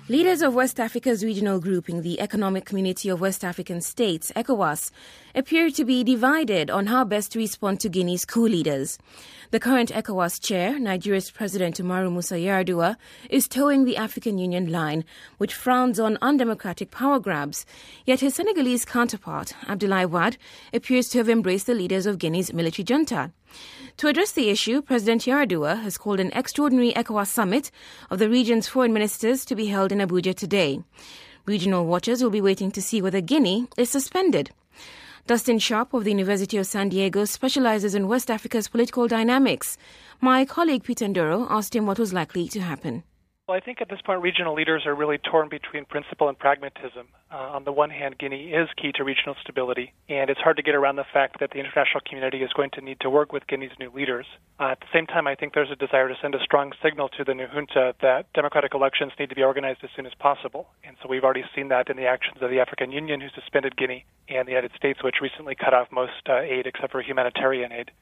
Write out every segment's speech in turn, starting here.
Leaders of West Africa's regional grouping, the Economic Community of West African States, ECOWAS, appear to be divided on how best to respond to Guinea's coup leaders. The current ECOWAS chair, Nigeria's President Umaru Musa Yar'Adua, is towing the African Union line, which frowns on undemocratic power grabs. Yet his Senegalese counterpart, Abdoulaye Wade, appears to have embraced the leaders of Guinea's military junta. To address the issue, President Yar'Adua has called an extraordinary ECOWAS summit of the region's foreign ministers to be held in Abuja today. Regional watchers will be waiting to see whether Guinea is suspended. Dustin Sharp of the University of San Diego specializes in West Africa's political dynamics. My colleague Peter Ndoro asked him what was likely to happen. Well, I think at this point regional leaders are really torn between principle and pragmatism. On the one hand, Guinea is key to regional stability, and it's hard to get around the fact that the international community is going to need to work with Guinea's new leaders. At the same time, I think there's a desire to send a strong signal to the new junta that democratic elections need to be organized as soon as possible. And so we've already seen that in the actions of the African Union, who suspended Guinea, and the United States, which recently cut off most aid except for humanitarian aid.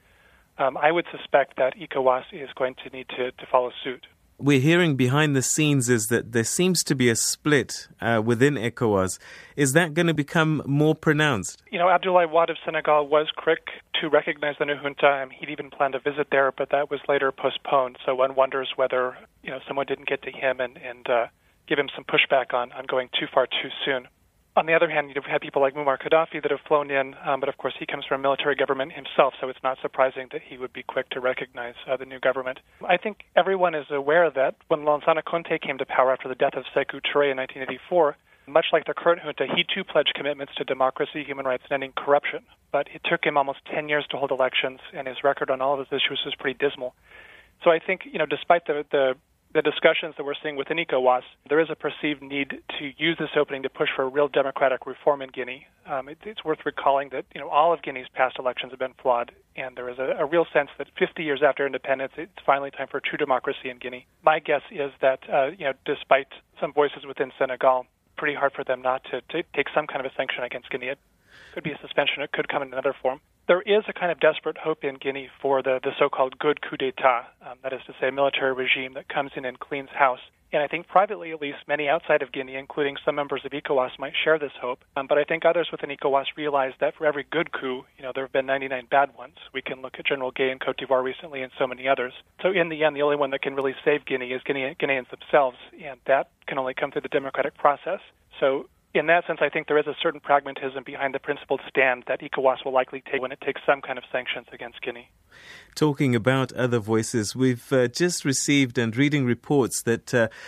I would suspect that ECOWAS is going to need to follow suit. We're hearing behind the scenes is that there seems to be a split within ECOWAS. Is that going to become more pronounced? You know, Abdoulaye Wade of Senegal was quick to recognize the new junta. He'd even planned a visit there, but that was later postponed. So one wonders whether, someone didn't get to him and give him some pushback on going too far too soon. On the other hand, you've had people like Muammar Gaddafi that have flown in, but of course he comes from a military government himself, so it's not surprising that he would be quick to recognize the new government. I think everyone is aware that when Lansana Conté came to power after the death of Sékou Touré in 1984, much like the current junta, he too pledged commitments to democracy, human rights, and ending corruption. But it took him almost 10 years to hold elections, and his record on all of those issues was pretty dismal. So I think, despite the discussions that we're seeing within ECOWAS, there is a perceived need to use this opening to push for real democratic reform in Guinea. It's worth recalling that all of Guinea's past elections have been flawed, and there is a real sense that 50 years after independence, it's finally time for true democracy in Guinea. My guess is that, despite some voices within Senegal, pretty hard for them not to take some kind of a sanction against Guinea. It could be a suspension. It could come in another form. There is a kind of desperate hope in Guinea for the so-called good coup d'etat, that is to say a military regime that comes in and cleans house. And I think privately, at least, many outside of Guinea, including some members of ECOWAS, might share this hope. But I think others within ECOWAS realize that for every good coup, there have been 99 bad ones. We can look at General Gué in Cote d'Ivoire recently and so many others. So in the end, the only one that can really save Guinea is Guineans themselves, and that can only come through the democratic process. So in that sense, I think there is a certain pragmatism behind the principled stand that ECOWAS will likely take when it takes some kind of sanctions against Guinea. Talking about other voices, we've just received and reading reports that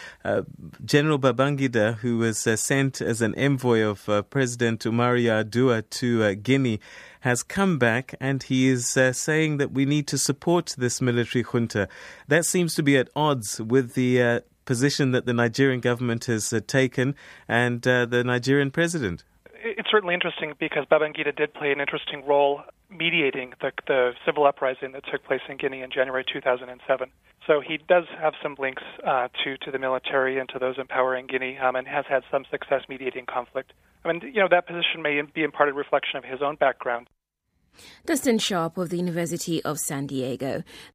General Babangida, who was sent as an envoy of President Umaru Yar'Adua to Guinea, has come back and he is saying that we need to support this military junta. That seems to be at odds with the position that the Nigerian government has taken and the Nigerian president. It's certainly interesting because Babangida did play an interesting role mediating the civil uprising that took place in Guinea in January 2007. So he does have some links to the military and to those in power in Guinea and has had some success mediating conflict. That position may be in part a reflection of his own background. Dustin Sharp of the University of San Diego.